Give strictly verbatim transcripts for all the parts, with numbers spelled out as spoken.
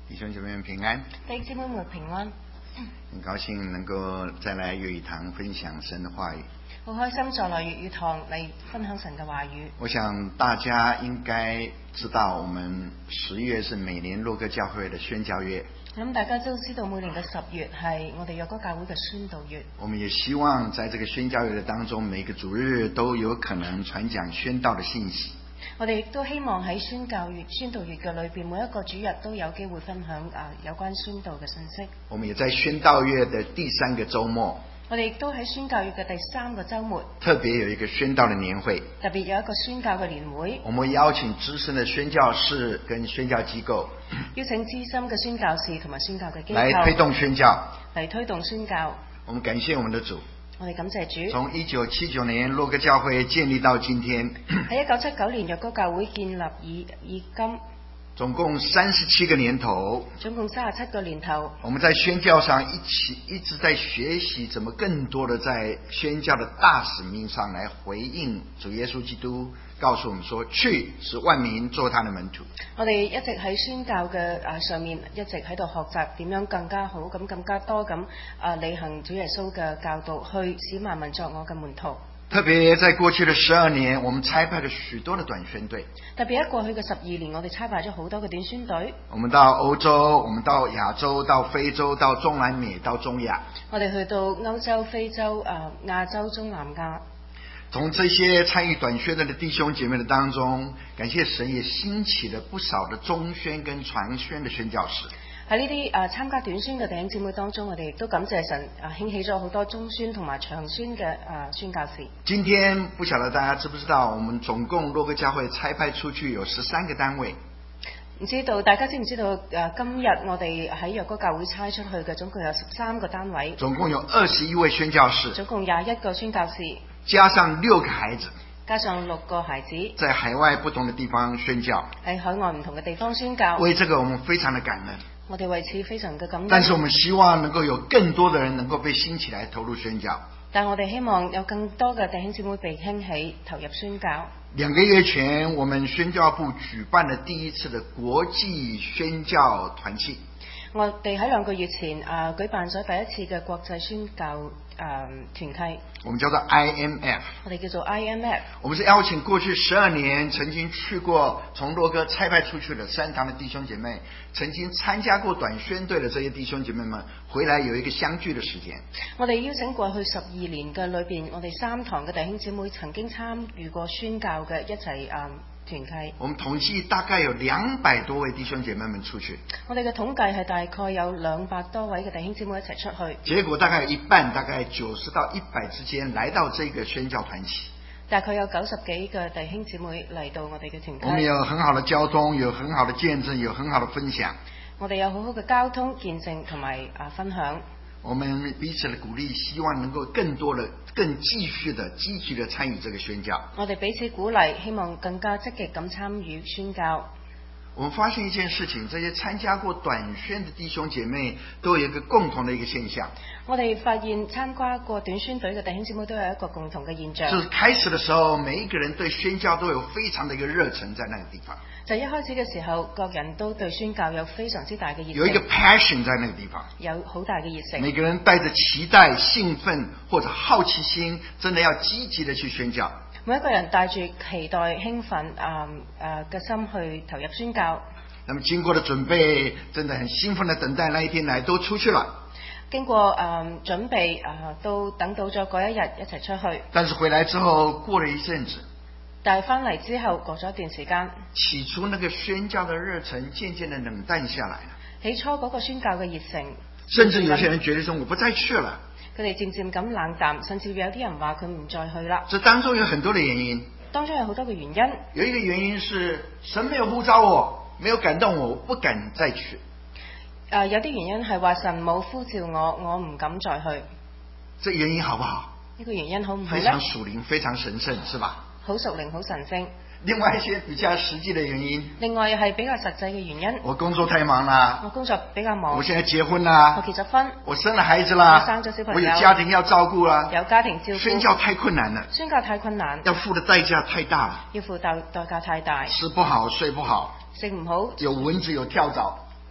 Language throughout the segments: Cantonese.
弟兄姐妹们平安， 弟兄姊妹們平安。 很高興能夠再來粵語堂分享神的話語。 好開心再來粵語堂嚟分享神嘅話語。 我想大家應該知道，我們十月是每年洛哥教會的宣教月。 咁大家都知道，每年嘅十月係我哋若哥教會嘅宣道月。 我們也希望在這個宣教月的當中，每個主日都有可能傳講宣道的信息。 我哋亦都希望喺宣教月、宣道月嘅裏邊，每一個主日都有機會分享啊有關宣道嘅信息。 我們也在宣道月的第三個週末， 我哋亦都喺宣教月嘅第三個週末， 特別有一個宣道的年會， 特別有一個宣教嘅年會。 我們邀請資深的宣教士跟宣教機構， 邀請資深嘅宣教士同埋宣教嘅機構來推動宣教， 嚟推動宣教。 我們感謝我們的主。 我哋感謝主。 從一九七九年洛哥教會建立到今天， 喺一九七九年若哥教會建立以以今， 總共三十七個年頭， 總共三十七個年頭。 我們在宣教上一起一直在學習，怎麼更多的在宣教的大使命上來回應主耶穌基督告訴我們說，去使萬民做他的門徒。 我哋一直喺宣教嘅誒上面一直喺度學習點樣更加好咁更加多咁誒履行主耶穌嘅教導，去使萬民作我嘅門徒。 特別在過去的十二年，我們差派了許多的短宣隊。 特別喺過去嘅十二年，我哋差派咗好多嘅短宣隊。 我們到歐洲，我們到亞洲，到非洲，到中南美，到中亞。 我哋去到歐洲、非洲、誒亞洲、中南亞。 從這些參與短宣的弟兄姐妹的當中，感謝神也興起了不少的中宣跟長宣的宣教士。 喺呢啲誒參加短宣嘅弟兄姊妹當中，我哋亦都感謝神誒興起咗好多中宣同埋長宣嘅誒宣教士。 今天不曉得大家知不知道，我們總共洛哥教會差派出去有十三個單位。 唔知道大家知唔知道誒？今日我哋喺若哥教會差出去嘅總共有十三個單位， 總共有二十一位宣教士， 總共廿一個宣教士， 加上六個孩子， 加上六個孩子， 在海外不同的地方宣教， 喺海外唔同嘅地方宣教。 為這個我們非常的感恩。 我哋為此非常嘅感恩。 但是我們希望能夠有更多的人能夠被興起來投入宣教。 但我哋希望有更多嘅弟兄姊妹被興起投入宣教。 兩個月前，我們宣教部舉辦了第一次的國際宣教團契。 我哋喺兩個月前誒、呃、舉辦咗第一次嘅國際宣教誒、呃、團契。 我們叫做 I M F。 我哋叫做 I M F。 我們是邀請過去十二年曾經去過從洛哥差派出去的三堂的弟兄姐妹，曾經參加過短宣隊的這些弟兄姐妹們，回來有一個相聚的時間。 我哋邀請過去十二年嘅裏邊，我哋三堂嘅弟兄姊妹曾經參與過宣教嘅一齊誒。呃團契， 我們統計大概有兩百多位弟兄姐妹們出去。 我哋嘅統計係大概有兩百多位嘅弟兄姊妹一齊出去。 結果大概有一半，大概九十到一百之間，來到這個宣教團契。 大概有九十幾個弟兄姊妹嚟到我哋嘅團契。 我們有很好的交通，有很好的見證，有很好的分享。 我哋有好好嘅交通見證同埋啊分享。 我們彼此的鼓勵，希望能夠更多的、更繼續的、積極的參與這個宣教。 我哋彼此鼓勵，希望更加積極咁參與宣教。 我們發現一件事情，這些參加過短宣的弟兄姐妹都有一個共同的一個現象。 我哋發現參加過短宣隊嘅弟兄姊妹都有一個共同嘅現象。 就是開始的時候，每一個人對宣教都有非常的一個熱忱在那個地方。 就一開始嘅時候，各人都對宣教有非常之大嘅熱情， 有一個 passion 在那個地方， 有好大嘅熱誠。 每個人帶着期待、興奮或者好奇心，真的要積極的去宣教。 每一個人帶住期待、興奮啊誒嘅心去投入宣教。 那麼經過了準備，真的很興奮的等待那一天來，都出去了。 經過誒、呃、準備誒、呃，都等到咗嗰一日一齊出去。 但是回來之後，過了一陣子。 但係翻嚟之後，過咗一段時間， 起初那個宣教的熱忱漸漸的冷淡下來了。 起初嗰個宣教嘅熱誠， 甚至有些人覺得說我不再去了。 佢哋漸漸咁冷淡，甚至有啲人話佢唔再去啦。 這當中有很多的原因， 當中有好多嘅原因。 有一個原因是神沒有呼召我，沒有感動我，我不敢再去。 誒、呃，有啲原因係話神冇呼召我，我唔敢再去。 這原因好不好？ 呢個原因好唔好非咧？ 常屬靈，非常神聖，是吧？ 好屬靈，好神聖。 另外一些比較實際的原因， 另外係比較實際嘅原因。 我工作太忙啦， 我工作比較忙。 我現在結婚啦， 我結咗婚。 我生了孩子啦， 我生咗小朋友。 我有家庭要照顧啦， 有家庭照顧。 宣教太困難了， 宣教太困難， 要付的代價太大了， 要付代代價太大， 吃不好，睡不好， 食唔好， 有蚊子有跳蚤，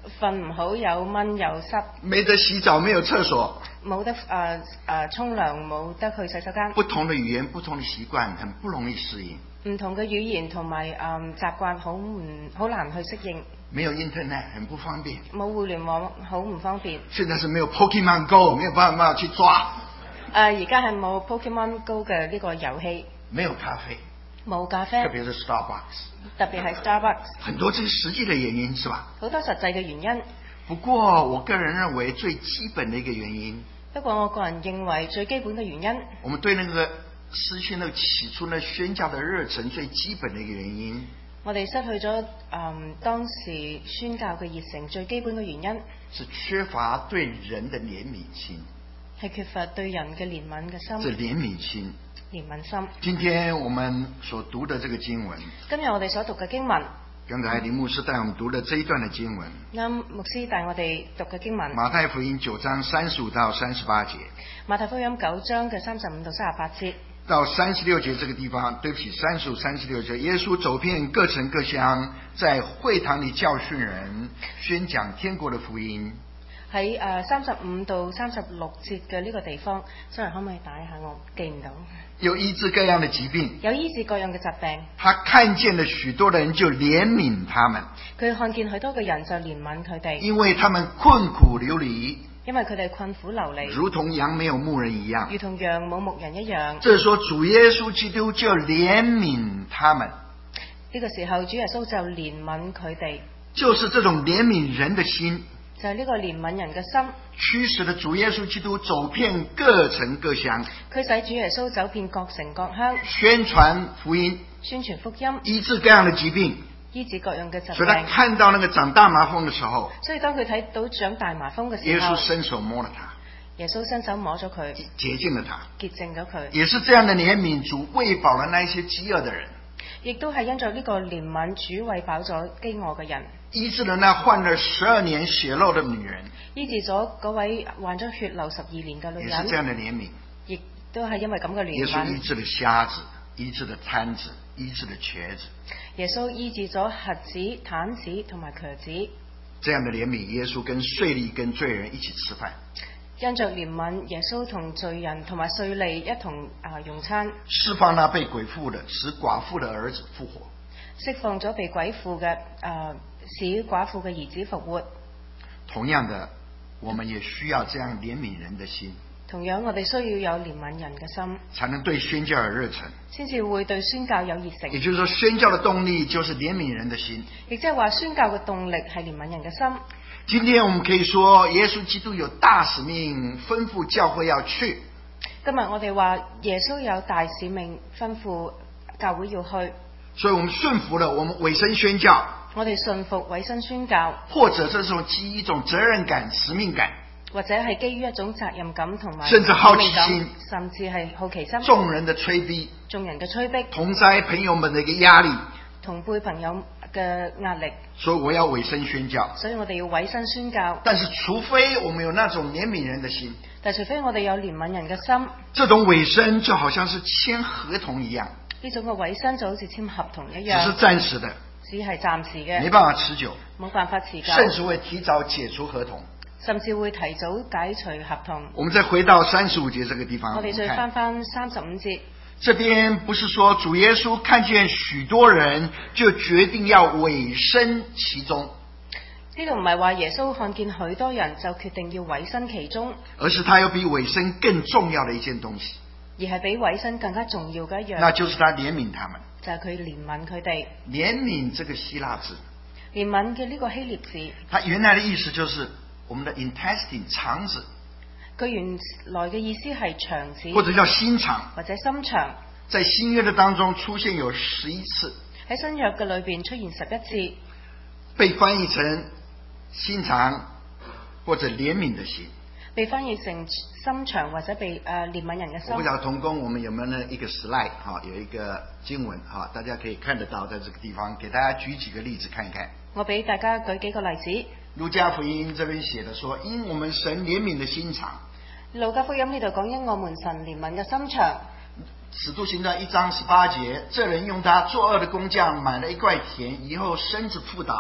瞓唔好，有蚊有濕， 没得洗澡，没有厕所， 冇得誒誒沖涼，冇得去洗手間。 不同的語言，不同的習慣，很不容易適應。 唔同嘅語言同埋誒習慣好唔好難去適應。 沒有 internet，很不方便。 冇互聯網好唔方便。 現在是沒有 Pokemon Go，沒有辦法去抓。 誒而家係冇 Pokemon Go 嘅呢個遊戲。 沒有咖啡。 冇咖啡。 特別是 Starbucks。 特別係 Starbucks。 很多這些實際的原因，是吧？ 好多實際嘅原因。 不過我個人認為最基本的一個原因。 不過我個人認為最基本嘅原因。 我們對那個失去那個起初那宣教的熱忱，最基本的一個原因。 我哋失去咗誒、嗯、當時宣教嘅熱誠，最基本嘅原因是缺乏對人的憐憫心， 係缺乏對人嘅憐憫嘅心。 這憐憫心， 憐憫心。 今天我們所讀的這個經文， 今日我哋所讀嘅經文， 剛才林牧師帶我們讀的這一段的經文， 啱牧師帶我哋讀嘅經文， 馬太福音九章三十五到三十八節， 馬太福音九章嘅三十五到三十八節。 到三十六節這個地方，對不起，三十五、三十六節，耶穌走遍各城各鄉，在會堂裏教訓人，宣講天國的福音。 喺誒三十五到三十六節嘅呢個地方，sorry，可唔可以打一下？我記唔到。 有醫治各樣的疾病， 有醫治各樣嘅疾病。 他看見了許多的人，就憐憫他們。 佢看見許多嘅人就憐憫佢哋， 因為他們困苦流離。 因為佢哋困苦流離， 如同羊沒有牧人一樣， 如同羊冇牧人一樣。 這時候主耶穌基督就憐憫他們。 呢個時候主耶穌就憐憫佢哋， 就是這種憐憫人的心， 就係呢個憐憫人嘅心， 驅使了主耶穌基督走遍各城各鄉， 佢使主耶穌走遍各城各鄉， 宣傳福音， 宣傳福音， 醫治各樣的疾病， 醫治各樣嘅疾病。 所以他看到那個長大麻風的時候， 所以當佢睇到長大麻風嘅時候， 耶穌伸手摸了他， 耶穌伸手摸咗佢， 潔淨了他， 潔淨咗佢。 也是這樣的憐憫，主餵飽了那一些飢餓的人， 亦都係因着呢個憐憫，主餵飽咗飢餓嘅人， 醫治了那患了十二年血漏的女人， 醫治咗嗰位患咗血流十二年嘅女人， 也是這樣的憐憫。 亦都係因為咁嘅耶憐憫。 穌醫治了瞎子，醫治了癱子，醫治了瘸子。 耶穌醫治咗瞎子、癱子同埋瘸子。 這樣的憐憫，耶穌跟稅吏跟罪人一起吃飯。 因着憐憫，耶穌同罪人同埋稅吏一同啊用餐， 釋放那被鬼附的，使寡婦的兒子復活。 釋放咗被鬼附嘅啊，使寡婦嘅兒子復活。 同樣的，我們也需要這樣憐憫人的心。 同樣，我哋需要有憐憫人嘅心， 才能對宣教有熱忱， 先至會對宣教有熱誠。 也就是說，宣教的動力就是憐憫人的心。 亦即係話，宣教嘅動力係憐憫人嘅心。 今天我們可以說，耶穌基督有大使命，吩咐教會要去。 今日我哋話耶穌有大使命，吩咐教會要去。 所以我們順服了，我們委身宣教。 我哋順服委身宣教， 或者這是基於一種責任感、使命感， 或者係基於一種責任感同埋甚至好奇心， 甚至係好奇心。 眾人的催逼， 眾人嘅催逼， 同儕朋友們的一個壓力， 同輩朋友嘅壓力。 所以我要委身宣教。 所以我哋要委身宣教。 但是除非我們有那種憐憫人的心， 但除非我哋有憐憫人嘅心， 這種委身就好像是簽合同一樣。 呢種嘅委身就好似簽合同一樣， 只是暫時的， 只係暫時嘅， 沒辦法持久， 冇辦法持久， 甚至會提早解除合同， 甚至會提早解除合同。 我們再回到三十五節這個地方， 我哋再翻翻三十五節。 這邊不是說主耶穌看見許多人就決定要委身其中， 呢度唔係話耶穌看見許多人就決定要委身其中， 而是他有比委身更重要的一件東西， 而係比委身更加重要嘅一樣， 那就是他憐憫他們， 就係佢憐憫佢哋。 憐憫這個希臘字， 憐憫嘅呢個希臘字， 它原來的意思就是我們的 intestine 腸子， 佢原來嘅意思係腸子， 或者叫心腸， 或者心腸。 在新約的當中出現有十一次， 喺新約嘅裏邊出現十一次， 被翻譯成心腸或者憐憫的心， 被翻譯成心腸或者被誒、呃、憐憫人嘅心。 我不曉得同工我們有沒有呢一個 slide 哈，有一個經文哈，大家可以看得到，在這個地方給大家舉幾個例子看一看。 我俾大家舉幾個例子。 路加福音這邊寫的說，因我們神憐憫的心腸。 路加福音呢度講因我們神憐憫嘅心腸。 使徒行傳一章十八節，這人用他作惡的工匠買了一塊田，以後身子仆倒，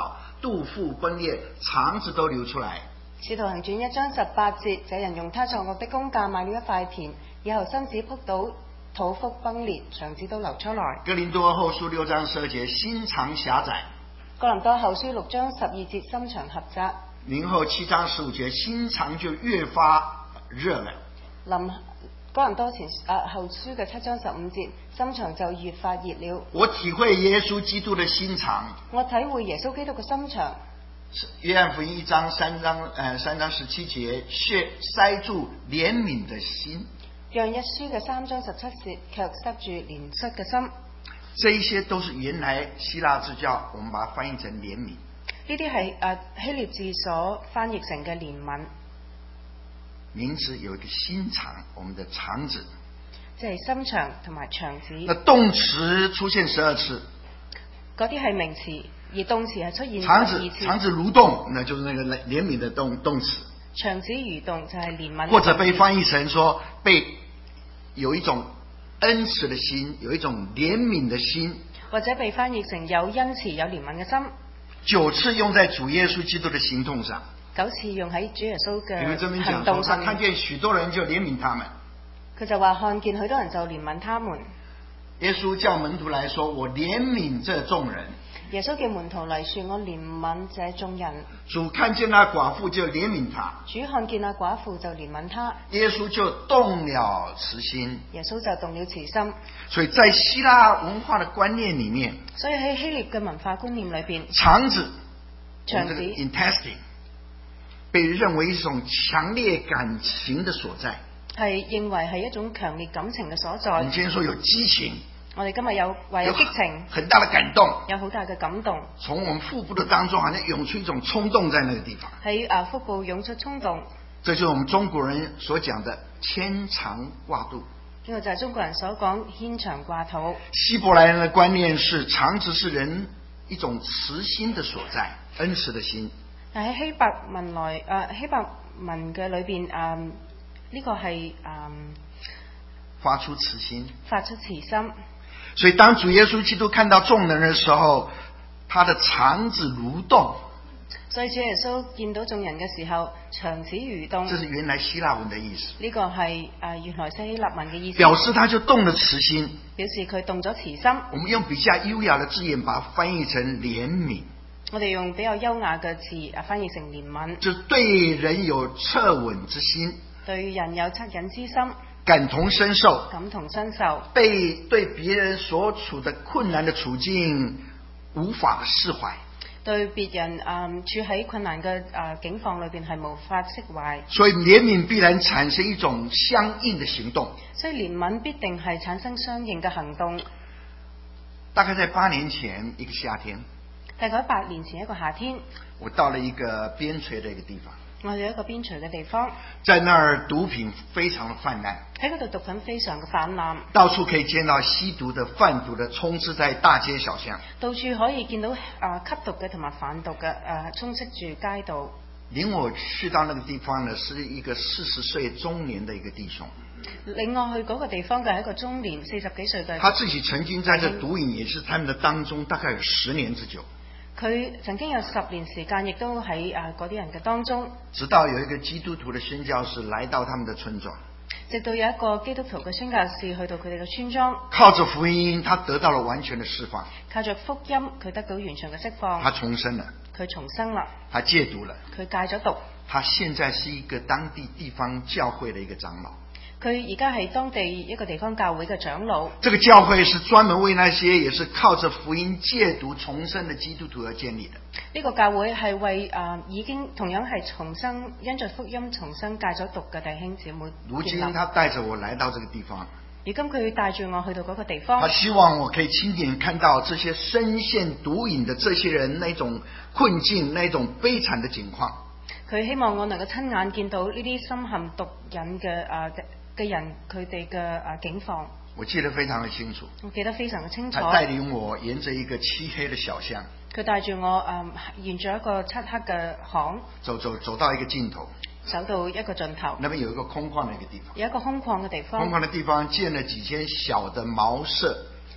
肚腹崩裂，腸子都流出來。 使徒行傳一章十八節，這人用他作惡的工價買了一塊田，以後身子仆倒，肚腹崩裂，腸子都流出來。 哥林多後書六章十二節，心腸狹窄。 哥林多後書六章十二節，心腸狹窄。 林後七章十五節，心腸就越發熱了。 林哥林多前啊後書嘅七章十五節，心腸就越發熱了。 我體會耶穌基督的心腸。 我體會耶穌基督嘅心腸。 約翰福音一章三章，呃三章十七節，卻塞住憐憫的心。 約翰一書嘅三章十七節，卻塞住憐恤嘅心。 這一些都是原來希臘字叫，我們把它翻譯成憐憫。 呢啲係誒希臘字所翻譯成嘅憐憫。 名詞有一個心腸，我們的腸子， 即係心腸同埋腸子。 那動詞出現十二次， 嗰啲係名詞，而動詞係出現十腸二次。 子腸子蠕動，那就是那個憐憫的動動詞。 腸子蠕動就係憐憫。 或者被翻譯成說，被有一種恩慈的心，有一種憐憫的心。 或者被翻譯成有恩慈有憐憫嘅心。 九次用在主耶穌基督的行動上。 九次用喺主耶穌嘅你們這邊行講說，他動上面。 看見許多人就憐憫他們。 佢就話看見許多人就憐憫他們。 耶穌叫門徒來說，我憐憫這眾人。 耶穌叫門徒嚟說，我憐憫這眾人。 主看見那寡婦就憐憫他。 主看見那寡婦就憐憫他。 耶穌就動了慈心。 耶穌就動了慈心。 所以在希臘文化的觀念裏面， 所以喺希臘嘅文化觀念裏邊， 腸子， 腸子 intestine 被認為一種強烈感情的所在， 係認為係一種強烈感情嘅所在。 我們今天說有激情， 我哋今日有話有激情， 很大的感動， 有好大嘅感動， 從我們腹部的當中好像湧出一種衝動在那個地方。 喺啊腹部湧出衝動， 這就是我們中國人所講的牽腸掛肚。 呢個就係中國人所講牽腸掛肚。 希伯來人的觀念是腸子是人一種慈心的所在，恩慈的心。 但喺希伯文來誒、呃、希伯文嘅裏邊誒呢個係誒、呃、 發出慈心， 發出慈心。 所以當主耶穌基督看到眾人的時候，他的腸子蠕動。 所以主耶穌見到眾人嘅時候，腸子蠕動。 這是原來希臘文的意思。 呢個係誒原來希臘文嘅意思。 表示他就動了慈心， 表示佢動咗慈心。 我們用比較優雅的字眼把它翻譯成憐憫。 我哋用比較優雅嘅字啊，翻譯成憐憫。 就對人有惻隱之心， 對人有惻隱之心， 感同身受， 感同身受， 被對別人所處的困難的處境無法釋懷， 對別人啊、嗯、處喺困難嘅啊境況裏邊係無法釋懷。 所以憐憫必然產生一種相應的行動。 所以憐憫必定係產生相應嘅行動。 大概在八年前一個夏天， 大概八年前一個夏天， 我到了一個邊陲的一個地方。 我去一個邊陲嘅地方， 在那兒毒品非常的泛濫， 喺嗰度毒品非常嘅泛濫， 到處可以見到吸毒的、販毒的充斥在大街小巷， 到處可以見到啊吸毒嘅同埋販毒嘅啊充斥住街道。 領我去到那個地方呢，是一個四十歲中年的一個弟兄。 領我去嗰個地方嘅係一個中年四十幾歲嘅， 他自己曾經在這毒癮也是他們的當中，大概有十年之久。 佢曾經有十年時間，亦都喺啊嗰啲人嘅當中。 直到有一個基督徒的宣教士來到他們的村莊， 直到有一個基督徒嘅宣教士去到佢哋嘅村莊， 靠着福音，他得到了完全的釋放。 靠着福音，佢得到完全嘅釋放。 他重生了， 佢重生啦， 他戒毒了， 佢戒咗毒。 他現在是一個當地地方教會的一個長老。 佢而家係當地一個地方教會嘅長老。 這個教會是專門為那些也是靠着福音戒毒重生的基督徒而建立的。 呢個教會係為啊、呃、已經同樣係重生因着福音重生戒咗毒嘅弟兄姊妹。 如今他帶着我來到這個地方， 如今佢帶住我去到嗰個地方， 他希望我可以親眼看到這些深陷毒癮的這些人那種困境，那種悲慘的境況。 佢希望我能夠親眼見到呢啲深陷毒癮嘅啊嘅人佢哋嘅啊境況。 我記得非常的清楚， 我記得非常嘅清楚。 他帶領我沿着一個漆黑的小巷， 佢帶住我啊沿住一個漆黑嘅巷， 走走走到一個盡頭， 走到一個盡頭， 那邊有一個空曠的一個地方， 有一個空曠嘅地方， 空曠的地方建了幾間小的茅舍，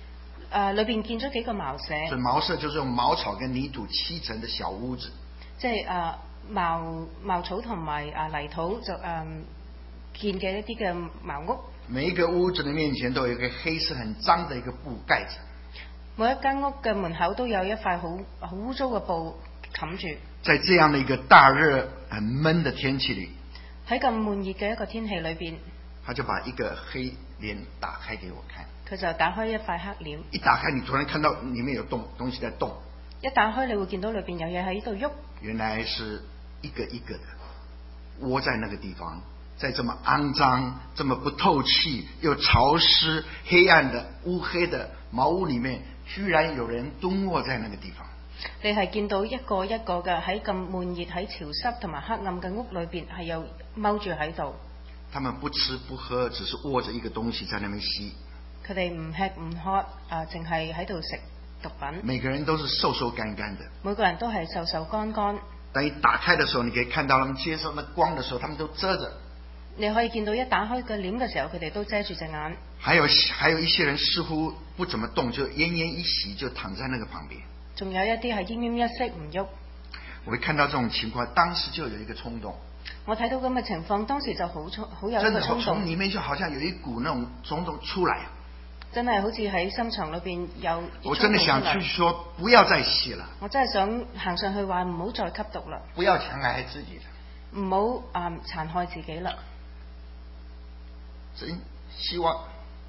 誒裏邊建咗幾個茅舍， 所以茅舍就是用茅草跟泥土砌成的小屋子。 即係誒茅茅草同埋誒泥土就誒、嗯、建嘅一啲嘅茅屋。 每一個屋子的面前都有一個黑色很髒的一個布蓋着。 每一間屋嘅門口都有一塊好好污糟嘅布冚住。 在這樣的一個大熱很悶的天氣裏， 喺咁悶熱嘅一個天氣裏邊， 他就把一個黑簾打開給我看。 佢就打開一塊黑簾， 一打開，你突然看到裡面有動東西在動。 一打開，你會見到裏邊有嘢喺度喐。 原來是一個一個的窩在那個地方，在這麼骯髒、這麼不透氣又潮濕、黑暗的烏黑的茅屋裡面，居然有人蹲臥在那個地方。 你係見到一個一個嘅喺咁悶熱、喺潮濕同埋黑暗嘅屋裏邊，係有踎住喺度。 他們不吃不喝，只是握着一個東西在那邊吸。 佢哋唔吃唔喝，啊，淨係喺度食毒品。 每個人都是瘦瘦乾乾的， 每個人都係瘦瘦乾乾。 當一打開的時候，你可以看到他們接受那光的時候，他們都遮着。 你可以見到一打開個簾嘅時候，佢哋都遮住隻眼。 還有還有一些人似乎不怎麼動，就奄奄一息，就躺在那個旁邊。 仲有一啲係奄奄一息唔喐。 我會看到這種情況，當時就有一個衝動。 我睇到咁嘅情況，當時就好衝，好有一個衝動。 從裡面就好像有一股那種種種出來。 真係好似喺心腸裏邊有。 我真的想去說，不要再吸了。 我真係想行上去話唔好再吸毒啦。 不要殘害自己了。 唔好啊殘害自己啦。 真希望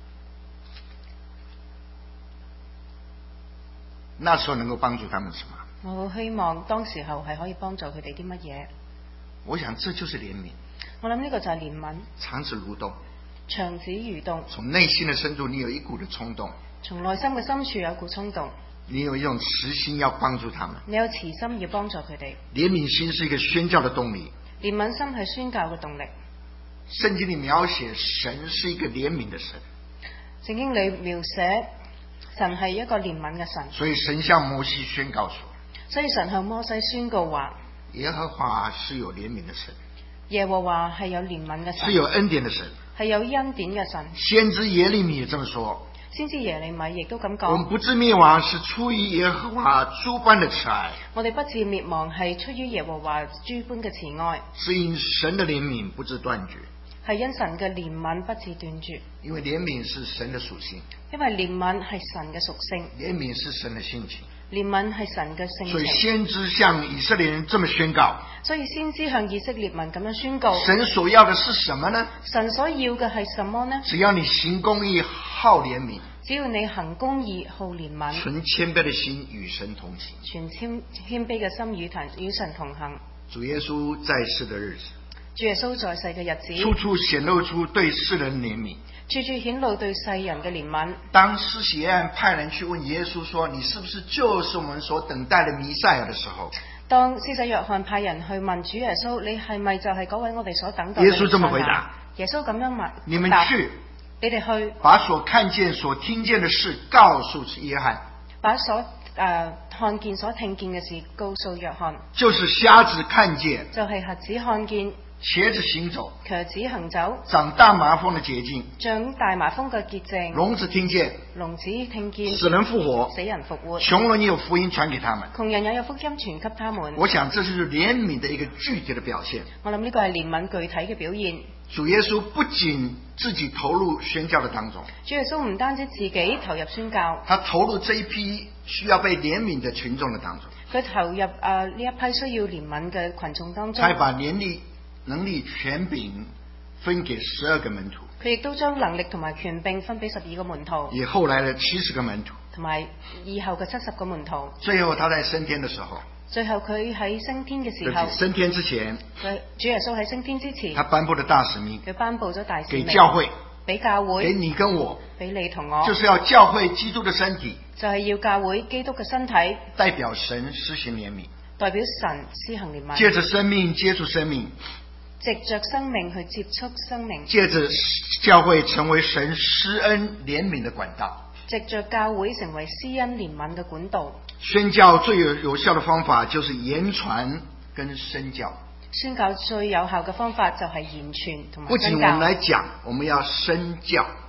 那時候能夠幫助他們什麼？ 我好希望當時候係可以幫助佢哋啲乜嘢。 我想這就是憐憫。 我諗呢個就係憐憫。 腸子蠕動。 腸子蠕動。從內心的深處，你有一股的衝動。 從內心嘅深處有股衝動。 你有一種慈心要幫助他們。 你有慈心要幫助佢哋。 憐憫心是一個宣教的動力。 憐憫心係宣教嘅動力。 聖經裏描寫神是一個憐憫的神。 聖經裏描寫神係一個憐憫嘅神。 所以神向摩西宣告說。 所以神向摩西宣告話。 耶和華是有憐憫的神。 耶和華係有憐憫嘅神。 是有恩典的神。 係有恩典嘅神。 先知耶利米也這麼說。 先知耶利米亦都咁講。 我們不至滅亡是出於耶和華諸般的慈愛。 我哋不至滅亡係出於耶和華諸般嘅慈愛。 是因神的憐憫不致斷絕。 係因神嘅憐憫不致斷絕。 因為憐憫是神的屬性。 因為憐憫係神嘅屬性。 憐憫是神的性情。 憐憫係神嘅性情。 所以先知向以色列人這麼宣告。 所以先知向以色列民咁樣宣告。 神所要的是什麼呢？ 神所要嘅係什麼呢？ 只要你行公義，好憐憫。 只要你行公義，好憐憫。 存謙卑的心與神同行。 存謙謙卑嘅心與神與神同行。 主耶穌在世的日子。 主耶穌在世嘅日子。 處處顯露出對世人憐憫。 處處顯露對世人嘅憐憫。 當施洗約翰派人去問耶穌說：你是不是就是我們所等待的彌賽亞的時候， 當施洗約翰派人去問主耶穌：你係咪就係嗰位我哋所等待嘅彌賽亞？ 耶穌這麼回答： 耶穌咁樣問： 你們去， 你哋去， 把所看見、所聽見的事告訴約翰。 把所誒、呃、看見、所聽見嘅事告訴約翰。 就是瞎子看見， 就係瞎子看見。 瘸子行走， 瘸子行走， 長大麻風的潔淨， 長大麻風嘅潔淨， 聾子聽見， 聾子聽見， 死人復活， 死人復活， 窮人也有福音傳給他們， 窮人也有福音傳給他們。 我想這就是憐憫的一個具體的表現。 我諗呢個係憐憫具體嘅表現。 主耶穌不僅自己投入宣教的當中， 主耶穌唔單止自己投入宣教， 他投入這一批需要被憐憫的群眾的當中， 佢投入誒呢、呃、一批需要憐憫嘅群眾當中， 他把年力能力權柄分給十二個門徒， 佢亦都將能力同埋權柄分俾十二個門徒， 也後來的七十個門徒， 同埋以後嘅七十個門徒。 最後他在升天的時候， 最後佢喺升天嘅時候， 升天之前， 佢主耶穌喺升天之前， 他頒布的大使命， 佢頒布咗大使命給教會， 俾教會， 給你跟我， 俾你同我， 就是要教會基督的身體， 就係要教會基督嘅身體， 代表神施行憐憫， 代表神施行憐憫， 借着生命接觸生命， 藉着生命去接觸生命， 借着教會成為神施恩憐憫的管道， 藉着教會成為施恩憐憫嘅管道。 宣教最有有效的方法就是言傳跟身教。 宣教最有效嘅方法就係言傳同埋不僅身教。 我們來講，我們要身教。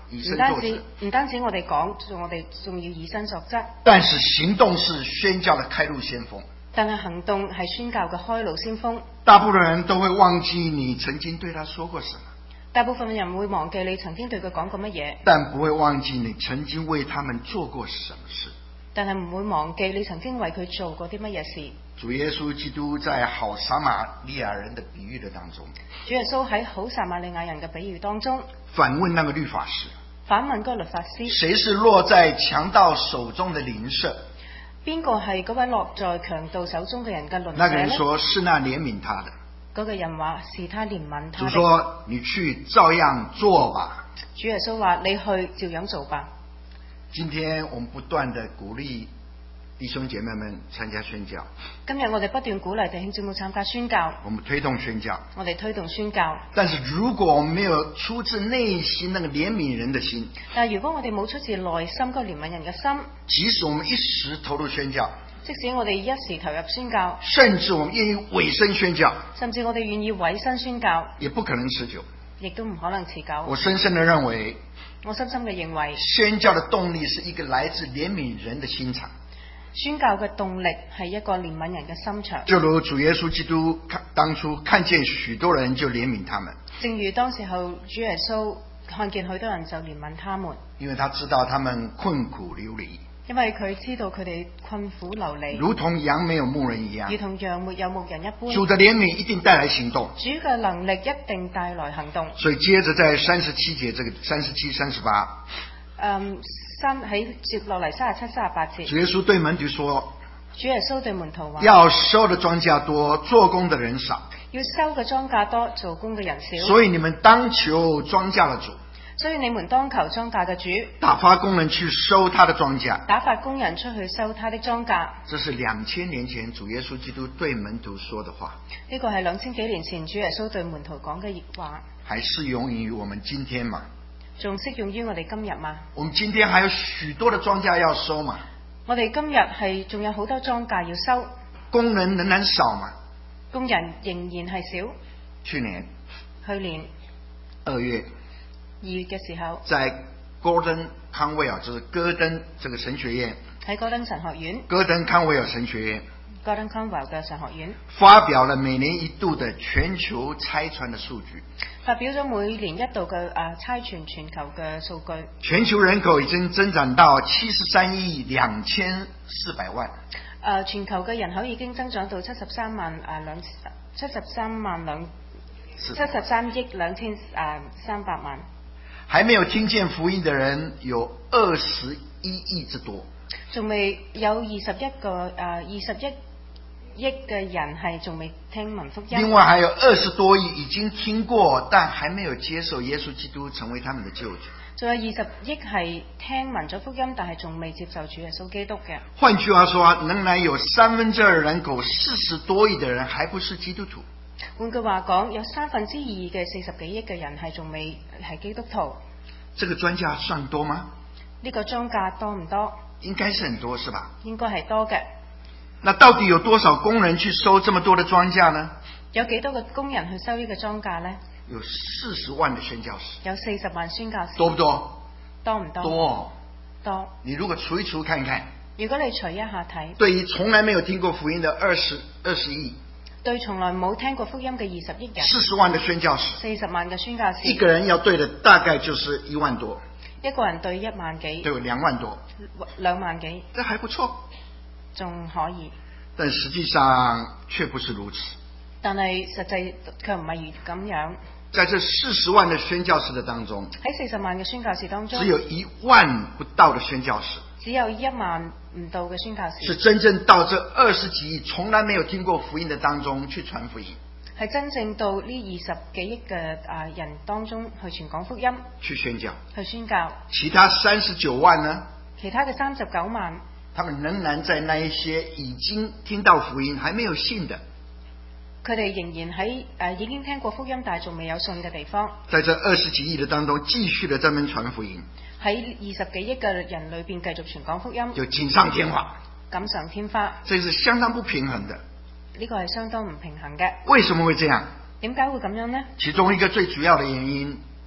以唔單止身作則。 唔單止我哋講，仲我哋仲要以身作則。 但是行動是宣教的開路先鋒。 但係行動係宣教嘅開路先鋒。 大部分人都會忘記你曾經對他說過什麼， 大部分人會忘記你曾經對佢講過乜嘢， 但不會忘記你曾經為他們做過什麼事。 但係唔會忘記你曾經為佢做過啲乜嘢事。 主耶穌基督在好撒瑪利亞人的比喻的當中， 主耶穌喺好撒瑪利亞人嘅比喻當中， 反問那個律法師， 反問嗰個律法師， 誰是落在強盜手中的鄰舍？ 邊個係嗰位落在強盜手中嘅人嘅鄰舍呢？ 那個人說是那憐憫他的。 嗰個人話是他憐憫他的。 主說你去照樣做吧。 主耶穌話你去照樣做吧。 今天我們不斷地鼓勵弟兄姐妹們參加宣教。 今日我哋不斷鼓勵弟兄姊妹參加宣教。 我們推動宣教。 我哋推動宣教。 但是如果我們沒有出自內心那個憐憫人的心， 但係如果我哋冇出自內心嗰個憐憫人嘅心， 即使我們一時投入宣教， 即使我哋一時投入宣教， 甚至我們願意委身宣教， 甚至我哋願意委身宣教， 也不可能持久， 亦都唔可能持久。 我深深地認為， 我深深嘅認為， 宣教的動力是一個來自憐憫人的心腸。 宣教嘅動力係一個憐憫人嘅心腸。 就如主耶穌基督看當初看見許多人就憐憫他們， 正如當時候主耶穌看見許多人就憐憫他們， 因為他知道他們困苦流離， 因為佢知道佢哋困苦流離， 如同羊沒有牧人一樣， 如同羊沒有牧人一般。 主的憐憫一定帶來行動， 主嘅能力一定帶來行動。 所以接着在三十七節，這個三十七、三十八， 嗯，三喺接落嚟三十七、三十八節， 主耶穌對門徒說， 主耶穌對門徒話： 要收的莊稼多，做工的人少， 要收嘅莊稼多，做工嘅人少。 所以你們當求莊稼的主， 所以你們當求莊稼嘅主， 打發工人去收他的莊稼， 打發工人出去收他的莊稼。 這是兩千年前主耶穌基督對門徒說的話， 呢個係兩千幾年前主耶穌對門徒講嘅話， 還適用於我們今天嗎？ 仲適用於我哋今日嘛？ 我們今天還有許多的莊稼要收嘛？ 我哋今日係仲有好多莊稼要收， 工人仍然少嘛？ 工人仍然係少。 去年去年二月二月嘅時候， 在 Gordon Conwell 就是戈登這個神學院， 喺戈登神學院戈登康維爾神學院 Gordon Conwell 嘅神學院發表了每年一度的全球差傳的數據， 發表咗每年一度嘅啊差傳全球嘅數據。 全球人口已經增長到七十三億兩千四百萬。 誒，全球嘅人口已經增長到七十三萬誒兩七十三萬兩七十三億兩千誒三百萬。 還沒有聽見福音的人有二十一億之多， 仲未有二十一個誒二十一億嘅人係仲未聽聞福音。 另外還有二十多億已經聽過，但還沒有接受耶穌基督成為他們的救主。 仲有二十億係聽聞咗福音，但係仲未接受主耶穌基督嘅。 換句話說，仍然有三分之二人口四十多億的人還不是基督徒。 換句話講，有三分之二嘅四十幾億嘅人係仲未係基督徒。 這個莊稼算多嗎？ 呢個莊稼多唔多？ 應該是很多，是吧？ 應該係多嘅。 那到底有多少工人去收這麼多的莊稼呢？ 有幾多個工人去收呢個莊稼呢？ 有四十萬的宣教士。 有四十萬宣教士。 多不多？ 多唔多？ 多。 多。 你如果除一除看看， 如果你除一下睇， 對於從來沒有聽過福音的二十二十億， 對從來冇聽過福音嘅二十億人， 四十萬的宣教士， 四十萬嘅宣教士， 一個人要對的大概就是一萬多， 一個人對一萬幾， 對兩萬多， 兩萬幾， 這還不錯， 仲可以。 但實際上卻不是如此。 但係實際卻唔係如咁樣。 在這四十萬的宣教士的當中， 喺四十萬嘅宣教士當中， 只有一萬不到的宣教士， 只有一萬唔到嘅宣教士， 是真正到這二十幾億從來沒有聽過福音的當中去傳福音， 係真正到呢二十幾億嘅啊人當中去傳講福音， 去宣教， 去宣教。 其他三十九萬呢？ 其他嘅三十九萬， 他們仍然在那一些已經聽到福音還沒有信的， 佢哋仍然喺誒、呃、已經聽過福音但係仲未有信嘅地方， 在這二十幾億的當中繼續的這門傳福音， 喺二十幾億嘅人裏邊繼續傳講福音， 就錦上添花， 錦上添花， 這是相當不平衡的。 呢個係相當唔平衡嘅。 為什麼會這樣？ 點解會咁樣呢？ 其中一個最主要的原因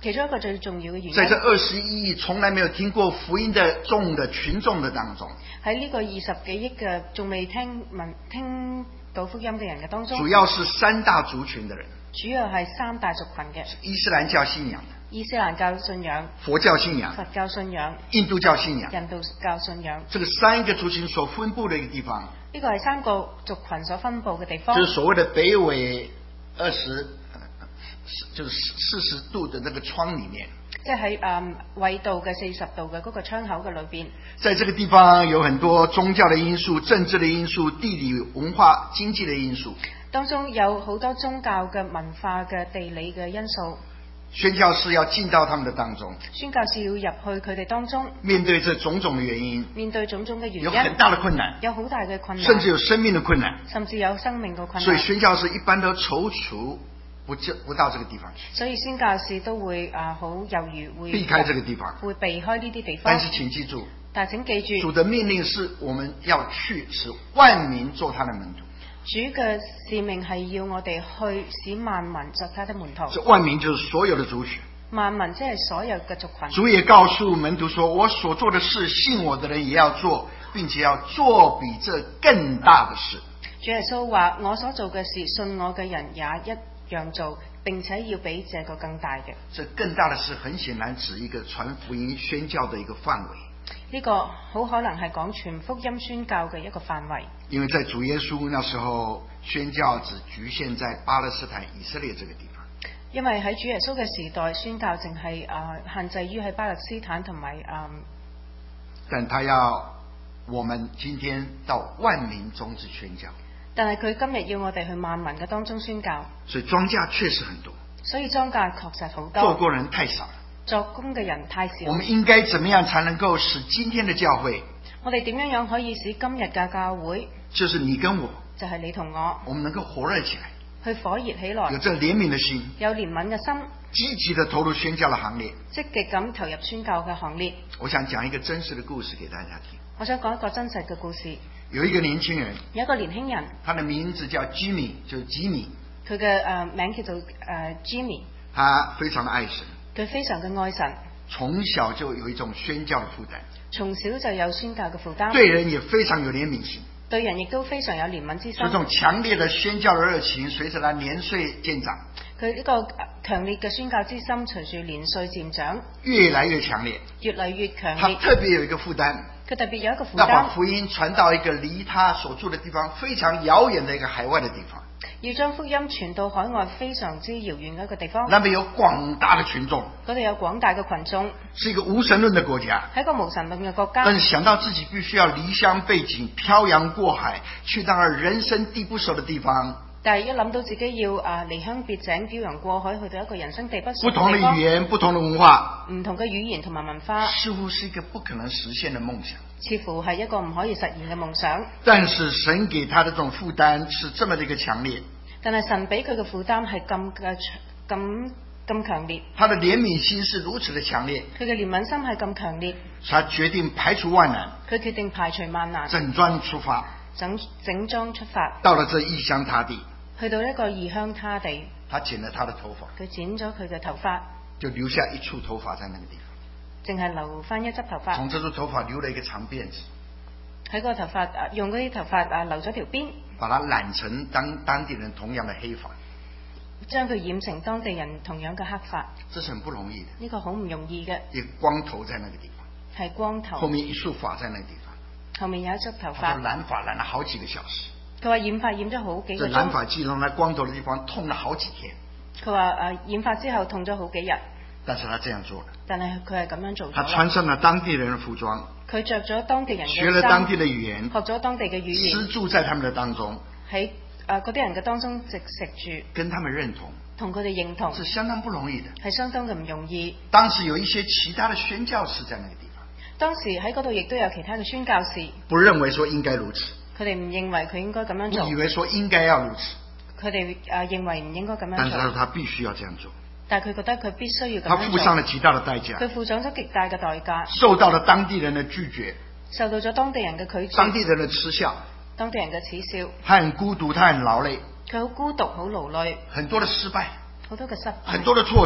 其中一個最重要嘅原因， 在這二十一億從來沒有聽過福音的眾的群眾的當中， 喺呢個二十幾億嘅仲未聽聞聽到福音嘅人嘅當中， 主要是三大族群的人， 主要係三大族群嘅： 伊斯蘭教信仰、 伊斯蘭教信仰、 佛教信仰、 佛教信仰、 印度教信仰。 印度教信仰。 這個三個族群所分布的一個地方， 呢個係三個族群所分布嘅地方， 就是所謂的北緯二十，就是四十度的那個窗裡面。 即係喺誒緯度嘅四十度嘅嗰個窗口嘅裏邊。 在這個地方有很多宗教的因素、政治的因素、地理文化、經濟的因素。 當中有好多宗教嘅文化嘅地理嘅因素。 宣教士要進到他們的當中， 宣教士要入去佢哋當中， 面對這種種的原因， 面對種種嘅原因， 有很大的困難， 有好大嘅困難， 甚至有生命的困難， 甚至有生命嘅困難。 所以宣教士一般都躊躇不就不到這個地方去。 所以宣教士都會啊好猶豫，會避開這個地方， 會避開呢啲地方。 但是請記住， 但請記住， 主的命令是我們要去，使萬民做他的門徒。 主嘅使命係要我哋去使萬民作他的門徒。 這萬民就是所有的族群。 萬民即係所有嘅族群。 主也告訴門徒說：我所做的事，信我的人也要做，並且要做比這更大的事。 主耶穌話：我所做嘅事，信我嘅人也一樣做，並且要比這個更大嘅。 這更大的事，很顯然指一個傳福音宣教的一個範圍。 呢個好可能係講傳福音宣教嘅一個範圍。 因為在主耶穌那時候，宣教只局限在巴勒斯坦以色列這個地方。 因為喺主耶穌嘅時代，宣教淨係誒限制於喺巴勒斯坦同埋誒。 但他要我們今天到萬民中去宣教。 但係佢今日要我哋去萬民嘅當中宣教。 所以莊稼確實很多。 所以莊稼確實好多。 做工人太少。 作工嘅人太少。 我們應該怎麼樣才能夠使今天的教會？ 我哋點樣樣可以使今日嘅教會？ 就是你跟我。 就係你同我。 我們能夠火熱起來。 去火熱起來， 有這憐憫的心， 有憐憫嘅心， 積極地投入宣教的行列， 積極咁投入宣教嘅行列。 我想講一個真實的故事給大家聽。 我想講一個真實嘅故事。 有一個年輕人， 有一個年輕人， 他的名字叫 Jimmy， 就是吉米。 佢嘅誒名叫做誒 Jimmy。 他非常的愛神， 佢非常嘅愛神， 從小就有一種宣教的負擔， 從小就有宣教嘅負擔， 對人也非常有憐憫心。 對人亦都非常有憐憫之心。 這種強烈的宣教的熱情，隨着他年歲漸長， 佢呢個強烈嘅宣教之心，隨住年歲漸長， 越來越強烈， 越嚟越強烈。 他特別有一個負擔， 佢特別有一個負擔， 要把福音傳到一個離他所住的地方非常遙遠的一個海外的地方， 要將福音傳到海外非常之遙遠嘅一個地方。 那邊有廣大的群眾， 嗰度有廣大嘅群眾， 是一個無神論的國家， 係一個無神論嘅國家。 但是想到自己必須要離鄉背井，漂洋過海，去到人生地不熟的地方， 但係一諗到自己要啊離鄉別井、漂洋過海，去到一個人生地不熟嘅地方， 不同的語言、不同的文化， 唔同嘅語言同埋文化， 似乎是一個不可能實現的夢想， 似乎係一個唔可以實現嘅夢想。 但是神給他的這種負擔是這麼的一個強烈， 但係神俾佢嘅負擔係咁嘅咁咁強烈， 他的憐憫心是如此的強烈， 佢嘅憐憫心係咁強烈， 他決定排除萬難， 佢決定排除萬難， 整裝出發， 整整裝出發， 到了這異鄉他地， 去到一個異鄉他地， 他剪了他的頭髮， 佢剪咗佢嘅頭髮， 就留下一束頭髮在那個地方， 淨係留翻一執頭髮， 從這束頭髮留了一個長辮子， 喺個頭髮用嗰啲頭髮啊留咗條辮， 把它染成當當地人同樣的黑髮， 將佢染成當地人同樣嘅黑髮， 這是很不容易的。 呢個好唔容易嘅。 一個光頭在那個地方， 係光頭， 後面一束髮在那個地方， 後面有一束頭髮。 他說染髮染了好幾個小時。 佢話染髮染咗好幾個鐘。 這染髮劑讓他光頭的地方痛了好幾天。 佢話誒染髮之後痛咗好幾日。 但是他這樣做了。 但係佢係咁樣做咗。 他穿上了當地人的服裝。 佢着咗當地人嘅衫。 學了當地的語言。 學咗當地嘅語言。 吃住在他們的當中。 喺誒嗰啲人嘅當中食食住。 跟他們認同。 同佢哋認同。 是相當不容易的。 係相當嘅唔容易。 當時有一些其他的宣教士在那個地方。 當時喺嗰度亦都有其他嘅宣教士。 不認為說應該如此。 佢哋唔認為佢應該咁樣做。 不以為說應該要如此。 佢哋誒認為唔應該咁樣做。 但是他說他必須要這樣做。 但係佢覺得佢必須要咁樣做。 他付上了極大的代價。 佢付上咗極大嘅代價。 受到了當地人的拒絕。 受到咗當地人嘅拒絕。 當地人的恥笑。 當地人嘅恥笑。 他很孤獨，他很勞累。 佢好孤獨，好勞累。 很多的失敗。 好多嘅失敗。 很多的挫折。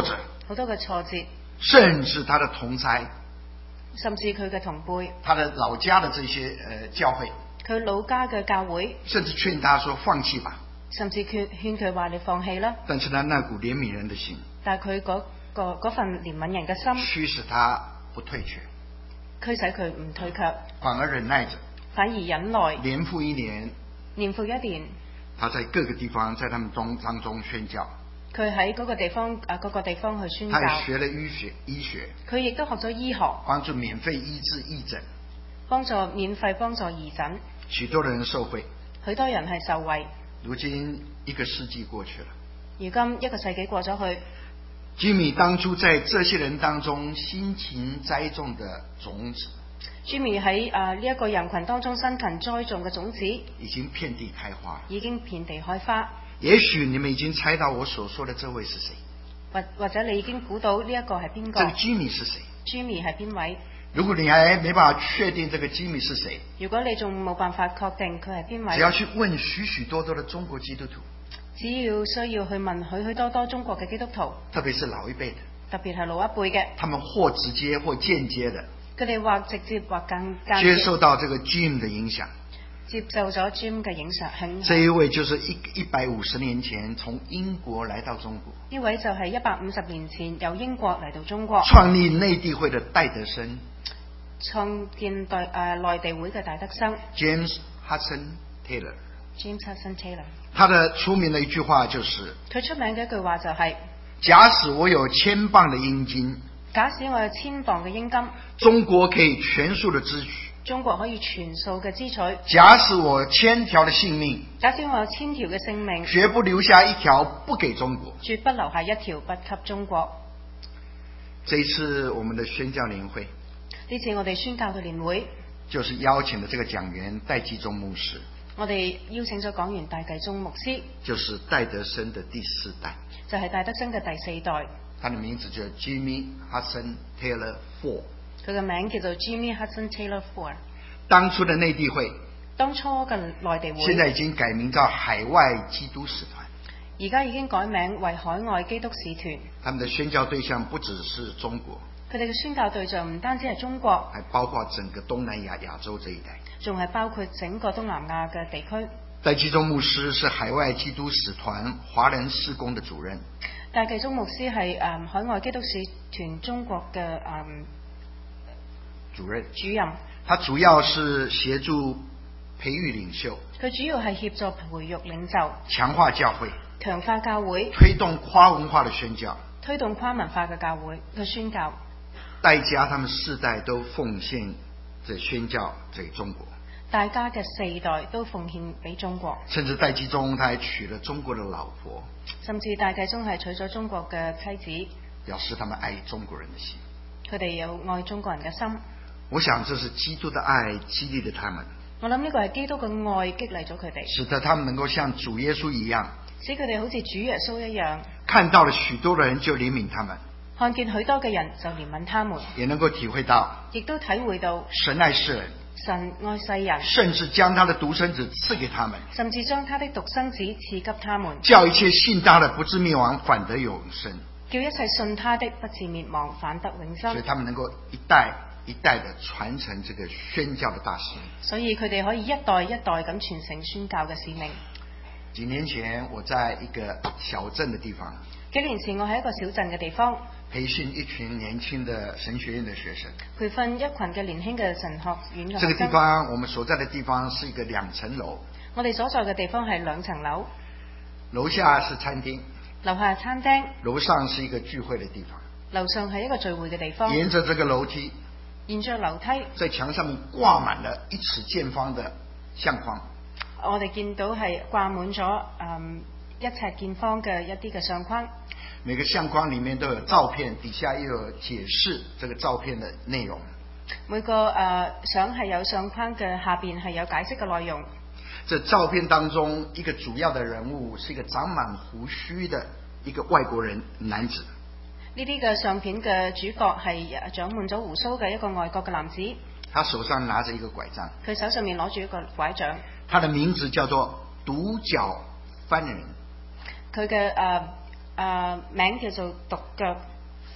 好多嘅挫折， 甚至他的同差， 甚至佢嘅同輩， 他的老家的這些呃教會， 佢老家嘅教會， 甚至勸他說放棄吧。 甚至勸勸佢話你放棄啦。 但是他那股憐憫人的心， 但係佢嗰個嗰份憐憫人嘅心， 驅使他不退卻， 驅使佢唔退卻， 反而忍耐着， 反而忍耐， 年復一年， 年復一年， 他在各個地方在他們中當中宣教。 佢喺嗰個地方啊，各個地方去宣教。 他也學了醫學，醫學， 佢亦都學咗醫學， 幫助免費醫治義診， 幫助免費幫助義診， 許多人受惠。 許多人係受惠。 如今一個世紀過去了， 如今一個世紀過咗去， 吉米當初在這些人當中辛勤栽種的種子， 朱米喺啊呢一個人群當中辛勤栽種嘅種子， 已經遍地開花， 已經遍地開花。 也許你們已經猜到我所說的這位是誰， 或或者你已經估到呢一個係邊個？ 這個吉米是誰？ 朱米係邊位？ 如果你還沒辦法確定這個吉米是誰， 如果你仲冇辦法確定佢係邊位， 只要去問許許多多的中國基督徒， 只要需要去問許許多多中國嘅基督徒， 特別是老一輩的， 特別係老一輩嘅， 他們或直接或間接的， 佢哋或直接或更間接受到這個 Jim 的影響， 接受咗 Jim 嘅影響。 這一位就是一一百五十年前從英國來到中國， 呢位就係一百五十年前由英國嚟到中國， 創立內地會的戴德生， 創建對誒內地會嘅戴德生 James Hudson Taylor。 James Hudson Taylor。 他的出名的一句話就是： 佢出名嘅一句話就係、是： 假使我有千磅的英金， 假使我有千磅嘅英金， 中國可以全數的支取； 中國可以全數嘅支取。 假使我千條的性命， 假使我有千條嘅性命， 絕不留下一條不給中國， 絕不留下一條不給中國。 這一次我們的宣教年會， 呢次我哋宣教嘅年會， 就是邀請的這個講員戴繼宗牧師， 我哋邀請咗講員戴繼宗牧師， 就是戴德生的第四代， 就係、是、戴德生嘅第四代。 他的名字叫 Jimmy Hudson Taylor Four， 佢嘅名叫做 Jimmy Hudson Taylor Four。 當初的內地會， 當初嘅內地會， 現在已經改名叫海外基督使團， 而家已經改名為海外基督使團。 他們的宣教對象不只是中國， 佢哋嘅宣教對象唔單止係中國， 還包括整個東南亞亞洲這一帶， 仲係包括整個東南亞嘅地區。 戴繼宗牧師是海外基督使團華人事工的主任， 戴繼宗牧師係誒海外基督使團中國嘅誒、嗯、 主任主任。 他主要是協助培育領袖， 佢主要係協助培育領袖， 強化教會， 強化教會， 推動跨文化的宣教， 推動跨文化嘅教會嘅宣教。 戴家他們世代都奉獻這宣教給中國， 大家嘅四代都奉獻俾中國， 甚至戴繼宗他還娶了中國的老婆， 甚至戴繼宗係娶咗中國嘅妻子， 表示他們愛中國人的心。 佢哋有愛中國人嘅心。 我想這是基督的愛激勵了他們， 我諗呢個係基督嘅愛激勵咗佢哋， 使得他們能夠像主耶穌一樣， 使佢哋好似主耶穌一樣， 看到了許多的人就憐憫他們， 看見許多嘅人就憐憫他們， 也能夠體會到亦都體會到神愛世人， 神愛世人， 甚至將他的獨生子賜給他們， 甚至將他的獨生子賜給他們， 叫一切信他的不至滅亡，反得永生。 叫一切信他的不至滅亡，反得永生。 所以他們能夠一代一代的傳承這個宣教的大使命。 所以佢哋可以一代一代咁傳承宣教嘅使命。 幾年前我在一個小鎮的地方， 幾年前我喺一個小鎮嘅地方培訓一群年輕的神學院的學生， 培訓一群嘅年輕嘅神學院嘅學生。 這個地方我們所在的地方是一個兩層樓， 我哋所在嘅地方係兩層樓， 樓下是餐廳， 樓下係餐廳， 樓上是一個聚會的地方， 樓上係一個聚會嘅地方。 沿着這個樓梯， 沿着樓梯， 在牆上面掛滿了一尺見方的相框。 我哋見到係掛滿咗誒一尺見方嘅一啲嘅相框。 每個相框裡面都有照片，底下又有解釋這個照片的內容。 每個誒、呃、相係有相框嘅，下邊係有解釋嘅內容。 這照片當中一個主要的人物是一個長滿鬍鬚的一個外國人男子。 呢啲嘅相片嘅主角係長滿咗鬍鬚嘅一個外國嘅男子。 他手上拿着一個拐杖， 佢手上面攞住一個拐杖。 他的名字叫做獨腳番人。 佢嘅誒誒名叫做獨腳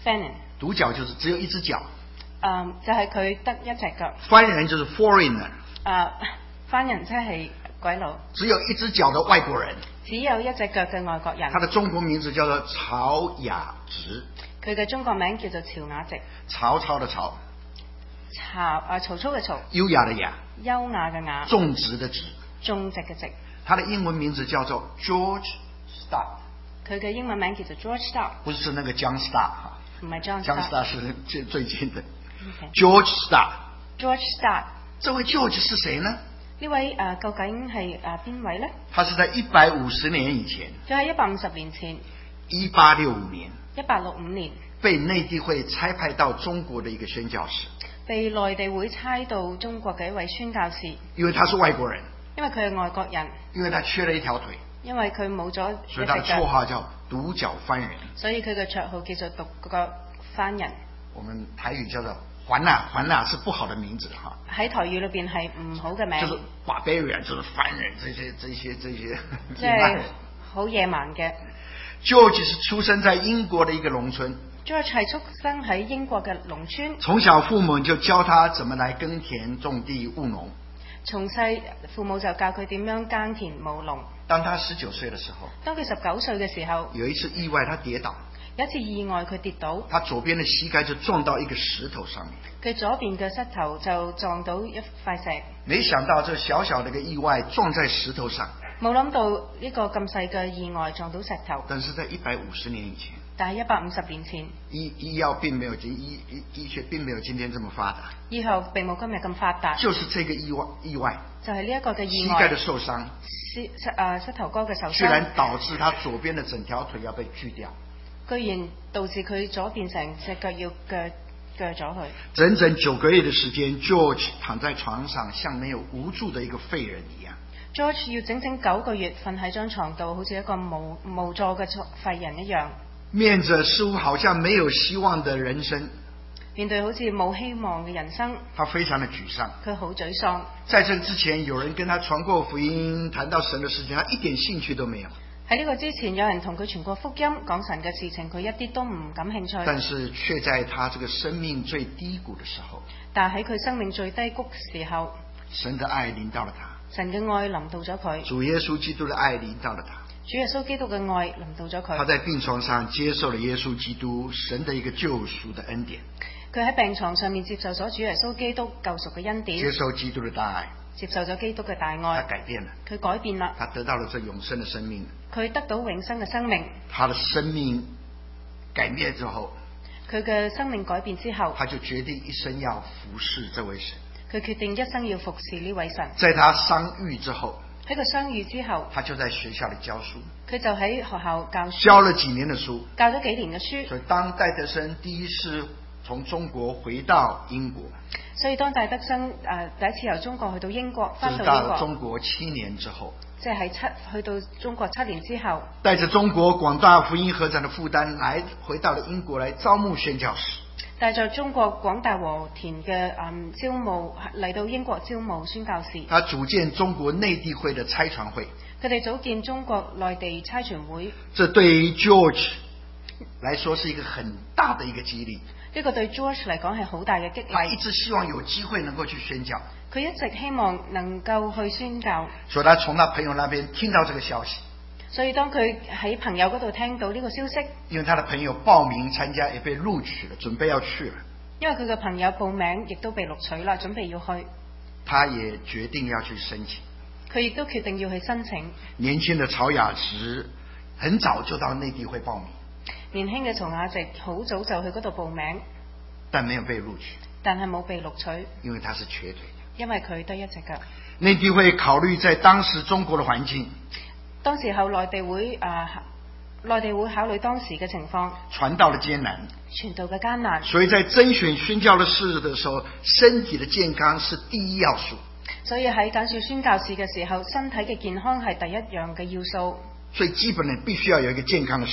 Fannin， 獨腳就是只有一隻腳。 嗯，就係佢得一隻腳。 番人就是 foreigner， 啊，番人即係鬼佬， 只有一隻腳的外國人。 只有一隻腳嘅外國人。 他的中國名字叫做曹雅直， 佢嘅中國名叫做曹雅直。 曹操的曹， 曹啊曹操嘅曹， 優雅的雅， 優雅嘅雅， 種植的植， 種植嘅植。 他的英文名字叫做 George Star， 佢嘅英文名叫做 George Star， 不是那個 John Star 哈， 唔係 John John Star。 Star 是最最近的。 Okay. George Star， George Star， 這位 George 是誰呢？ 呢位誒、呃、究竟係誒邊位呢？ 他是在一百五十年以前， 佢喺一百五十年前， 一八六五年， 一八六五年被內地會差派到中國的一個宣教士， 被內地會差到中國嘅一位宣教士。 因為他是外國人， 因為佢係外國人， 因為他缺了一條腿， 因為佢冇咗一所以他的綽隻腳， 號叫獨腳番人。 所以佢嘅綽號叫做獨腳番人。 我們台語叫做還那還那是不好的名字哈， 喺台語裏邊係唔好嘅名， 就是 barbarian， 就是番人，這些這些這些。 即係好野蠻嘅。 George 是出生在英國的一個農村， George 係出生喺英國嘅農村， 從小父母就教他怎麼來耕田種地務農。 從細父母就教佢點樣耕田務農。 當他十九歲的時候， 當佢十九歲嘅時候， 有一次意外，他跌倒， 有一次意外佢跌倒， 他左邊的膝蓋就撞到一個石頭上面。 佢左邊嘅膝頭就撞到一塊石。 沒想到這小小的一個意外撞在石頭上， 冇諗到呢個咁細嘅意外撞到石頭。 但是在一百五十年以前， 但係一百五十年前， 醫醫藥並沒有今醫醫醫學並沒有今天這麼發達， 醫學並冇今日咁發達， 就是這個意外意外， 就係呢一個嘅意膝外， 蓋的受傷， 膝膝啊膝頭哥嘅受居然傷， 導致他左邊的整條腿要被鋸掉， 居然導致佢左邊成隻腳要鋸鋸咗佢。 整整九個月的時間 ，George 躺在床上，像沒有無助的一個廢人一樣。 George 要整整九個月瞓喺張床度，好似一個無無助嘅廢人一樣， 面着似乎好像沒有希望的人生， 面對好似冇希望嘅人生， 他非常的沮喪。 佢好沮喪。 在這之前，有人跟他傳過福音，談到神的事情，他一點興趣都沒有。 喺呢個之前，有人同佢傳過福音，講神嘅事情，佢一啲都唔感興趣。 但是卻在他這個生命最低谷的時候， 但喺佢生命最低谷時候， 神的愛臨到了他， 神嘅愛臨到咗佢， 主耶穌基督的愛臨到了他。 主耶穌基督嘅愛臨到咗佢。 他在病床上接受了耶穌基督神的一個救贖的恩典， 佢喺病床上面接受咗主耶穌基督救贖嘅恩典， 接受基督的大愛， 接受咗基督嘅大他愛， 改變了， 佢改變啦， 他得到了這永生的生命。 佢得到永生嘅生命。 他的生命改變之後， 佢嘅生命改變之後， 他就決定一生要服侍這位神。 佢決定一生要服侍呢位神。 在他傷癒之後， 喺佢相遇之後， 他就在學校裏教書， 佢就喺學校教書， 教了幾年的書， 教咗幾年嘅書。 所以當戴德生第一次從中國回到英國， 所以當戴德生誒、呃、第一次由中國去到英國， 就是翻到英國， 到了中國七年之後， 即係喺七去到中國七年之後， 帶着中國廣大福音禾場的負擔，來回到了英國來招募宣教士。 帶着中國廣大禾田嘅誒招募嚟到英國招募宣教士。 他組建中國內地會的差傳會， 佢哋組建中國內地差傳會。 這對於 George 來說是一個很大的一個激勵。 呢個對 George 嚟講係好大嘅激他一勵。 直希望有機會能夠去宣教， 佢一直希望能夠去宣教， 所以他從他朋友那邊聽到這個消息， 所以當佢喺朋友嗰度聽到呢個消息， 因為他的朋友報名參加也被錄取了，準備要去了， 因為佢嘅朋友報名亦都被錄取啦，準備要去， 他也決定要去申請。 佢亦都決定要去申請。 年輕的曹雅直很早就到內地會報名， 年輕嘅曹雅直好早就去嗰度報名， 但沒有被錄取， 但係冇被錄取， 因為他是瘸腿。 因為佢得一隻腳。 內地會考慮在當時中國的環境， 當時候內地會啊，內地會考慮當時嘅情況， 傳道的艱難， 傳道嘅艱難， 所以在甄選宣教的事的時候，身體的健康是第一要素。 所以喺揀選宣教士嘅時候，身體嘅健康係第一樣嘅要素。 所以基本呢，必須要有一個健康的身體。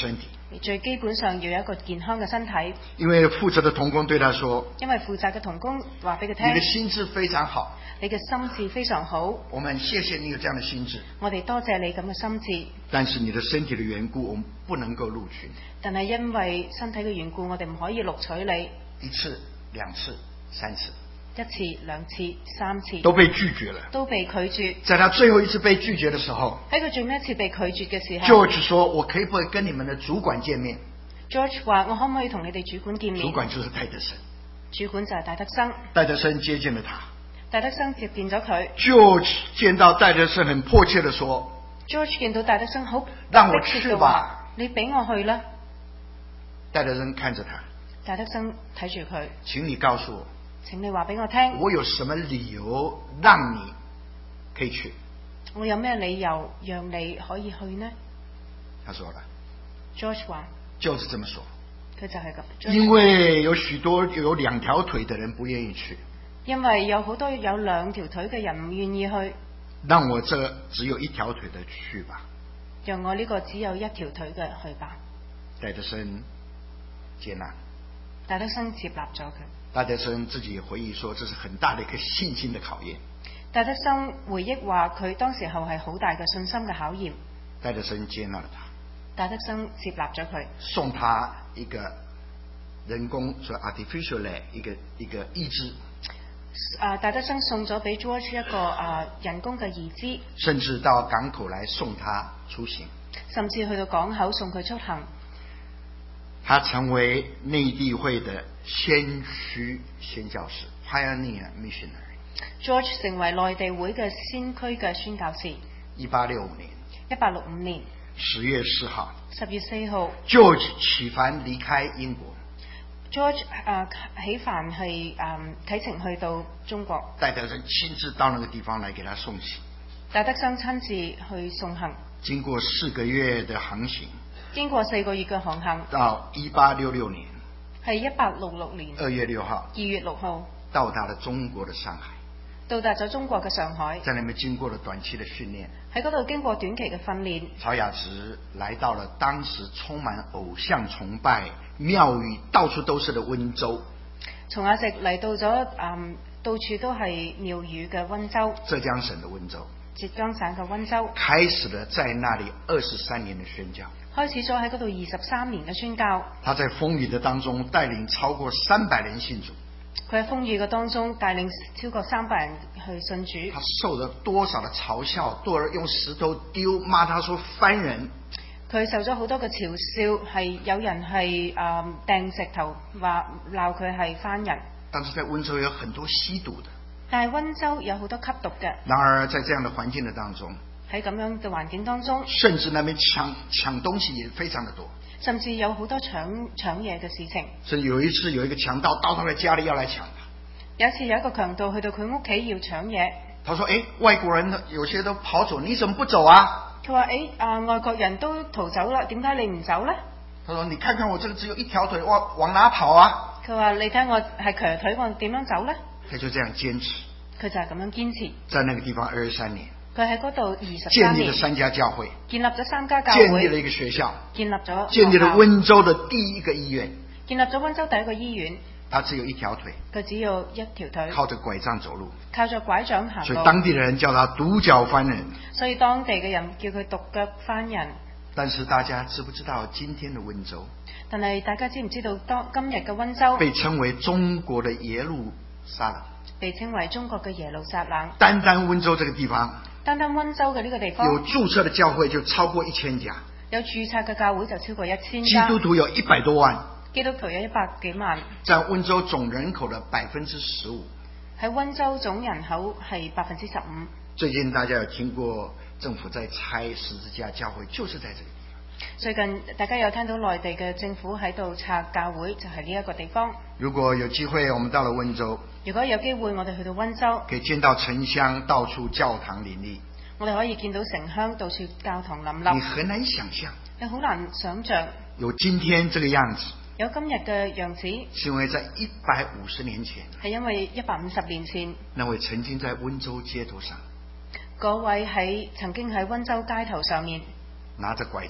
最基本上要有一個健康嘅身體。 因為負責的同工對他說， 因為負責嘅同工話俾佢聽， 你的心智非常好， 你嘅心智非常好， 我們謝謝你有這樣的心智， 我哋多謝你咁嘅心智。 但是你的身體的緣故，我們不能夠錄取。 但係因為身體嘅緣故，我哋唔可以錄取你。 一次、兩次、三次， 一次、兩次、三次都被拒絕了， 都被拒絕。 在他最後一次被拒絕的時候， 喺佢最尾一次被拒絕嘅時候 George 說，我可以不可以跟你們的主管見面？ George 話：我可唔可以同你哋主管見面？ 主管就是戴德生， 主管就係戴德生。 戴德生接見了他。 戴德生接見咗佢。 George 見到戴德生，很迫切地說 George 見到戴德生好， 讓我去吧， 你俾我去啦。 戴德生看着他， 戴德生睇住佢， 請你告訴我， 請你話俾我聽， 我有什麼理由讓你可以去？ 我有咩理由讓你可以去呢？ 他說了 George 話就是這麼說， 佢就係咁。 因為有許多有兩條腿的人不願意去， 因為有好多有兩條腿嘅人唔願意去， 讓我這只有一條腿的去吧， 讓我呢個只有一條腿嘅去吧。 戴德生接納， 戴德生接納咗佢。 戴德生自己回憶說，這是很大的一個信心的考驗。 戴德生回憶話，佢當時候係好大嘅信心嘅考驗。 戴德生接納了他， 戴德生接納咗佢， 送他一個人工，所謂 artificial 嘅一個一個義肢。 啊，戴德生送咗俾 George 一個啊人工嘅義肢， 甚至到港口來送他出行， 甚至去到港口送佢出行。 他成為內地會的先驅宣教士 （Pioneer Missionary）。 George 成為內地會嘅先驅嘅宣教士。 一八六五年， 一八六五年十月四號， 十月四號 ，George 啟帆離開英國。 George 啊起帆係啊啟程去到中國。 戴德生親自到那個地方來給他送行。 戴德生親自去送行。 經過四個月的航行， 經過四個月嘅航行， 到一八六六年， 係一八六六年二月六號， 二月六號到達了中國的上海。 到達咗中國嘅上海， 在那邊經過了短期的訓練， 喺嗰度經過短期嘅訓練。 曹雅直來到了當時充滿偶像崇拜、廟宇到處都是的溫州。 曹雅直嚟到咗嗯，到處都係廟宇嘅溫州， 浙江省的溫州， 浙江省嘅溫州， 開始了在那裡二十三年的宣教， 開始咗喺嗰度二十三年嘅宣教。 他在風雨的當中帶領超過三百人信主。 佢喺風雨嘅當中帶領超過三百人去信主。 他受了多少的嘲笑，多人用石頭丟，罵他說番人。 佢受咗好多嘅嘲笑，係有人係誒掟石頭話鬧佢係番人。 但是在溫州有很多吸毒的。 但係溫州有好多吸毒嘅。 然而在這樣的環境的當中， 喺咁樣嘅環境當中， 甚至那邊搶搶東西也非常的多。 甚至有好多搶搶嘢嘅事情。 甚至有一次有一個強盜到他的家裏要來搶他。 有一次有一個強盜去到佢屋企要搶嘢。 他說：誒，外國人有些都跑走，你怎麼不走啊？ 佢話：誒啊，外國人都逃走啦，點解你唔走呢？ 他說：你看看我這個只有一條腿，往往哪跑啊？ 佢話：你睇我係瘸腿，我點樣走呢？ 他就這樣堅持。 佢就係咁樣堅持。 在那個地方二十三年。 佢喺嗰度二十三年， 建立咗三家教會， 建立咗三家教會， 建立了一個學校， 建立咗建立了溫州的第一個醫院， 建立咗溫州第一個醫院。 他只有一條腿， 佢只有一條腿， 靠着拐杖走路， 靠着拐杖行路。 所以當地的人叫他獨腳番人。 所以當地嘅人叫佢獨腳番人。 但是大家知不知道今天的溫州？ 但係大家知唔知道當今日嘅溫州被稱為中國的耶路撒冷？ 被稱為中國嘅耶路撒冷。 單單溫州這個地方， 單單溫州嘅呢個地方有註冊的教會就超過一千家， 有註冊嘅教會就超過一千家， 基督徒有一百多萬， 基督徒有一百幾萬， 佔溫州總人口的百分之十五。 喺溫州總人口係百分之十五。 最近大家有聽過政府在拆十字架教會，就是在這裡。 最近大家有聽到內地嘅政府喺度拆教會，就係呢一個地方。 如果有機會，我們到了溫州， 如果有機會，我哋去到溫州， 可以見到城鄉到處教堂林立。 我哋可以見到城鄉到處教堂林立。 你很難想象， 你好難想像有今天這個樣子， 有今日嘅樣子， 是因為在一百五十年前， 係因為一百五十年前， 那位曾經在溫州街頭上， 嗰位喺曾經喺溫州街頭上面拿着拐杖，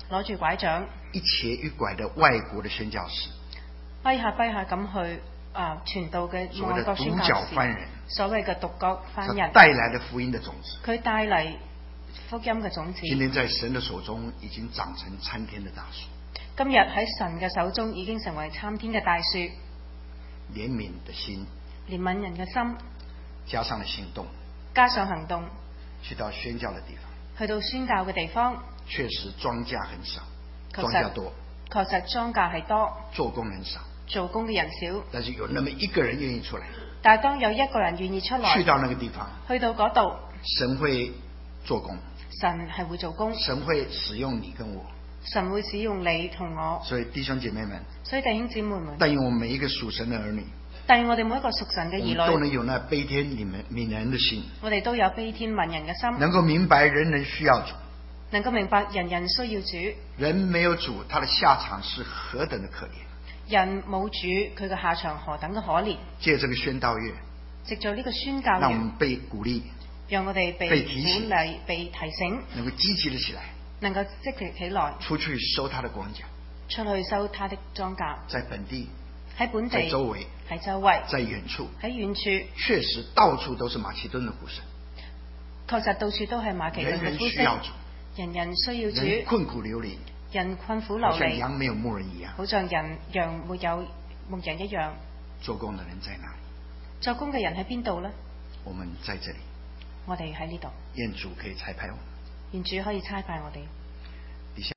攞住拐杖， 一瘸一拐的外國的宣教士， 跛下跛下咁去啊傳道嘅所謂的外國宣教獨腳士， 番人， 所謂嘅獨角番他人， 帶來了福音的種子。 佢帶嚟福音嘅種子。 今天在神的手中已經長成參天的大樹。 今日喺神嘅手中已經成為參天嘅大樹。 憐憫的心， 憐憫人嘅心， 加上了行動， 加上行動， 去到宣教的地方。 去到宣教嘅地方， 確實莊稼很少， 確莊稼多， 確實莊稼係多， 做工人少， 做工嘅人少。 但是有那麼一個人願意出來， 但係當有一個人願意出來， 去到那個地方， 去到嗰度， 神會做工， 神係會做工， 神會使用你跟我。 神會使用你同我。 所以弟兄姐妹們， 所以弟兄姊妹們， 但願我們每一個屬神的兒女， 但願我哋每一個屬神嘅我們都兒女， 能有那悲天憫人的心， 我哋都有悲天憫人嘅心， 能夠明白人人需要主， 能夠明白人人需要主， 人沒有主，他的下場是何等的可憐。 人冇主，佢嘅下場何等嘅可憐。 借這個宣道月， 藉著呢個宣教月， 讓我們被鼓勵， 讓我哋被被提醒鼓勵、被提醒， 能夠積極的起來， 能夠積極起來， 出去收他的光角， 出去收他的莊稼， 在本地， 喺本地、 在周圍， 喺周圍、 在遠處， 喺遠處， 確實到處都是馬其頓的呼聲， 確實到處都係馬其頓人人嘅呼聲， 需要主， 人人需要主， 人困苦流離， 人困苦流好像離， 羊沒有牧人一樣。 好像人羊沒有牧人一樣。 做工的人在哪裡？ 作工嘅人喺邊度呢？ 我們在這裡， 我哋喺呢度， 願主可以差派我們。 願主可以差派我哋。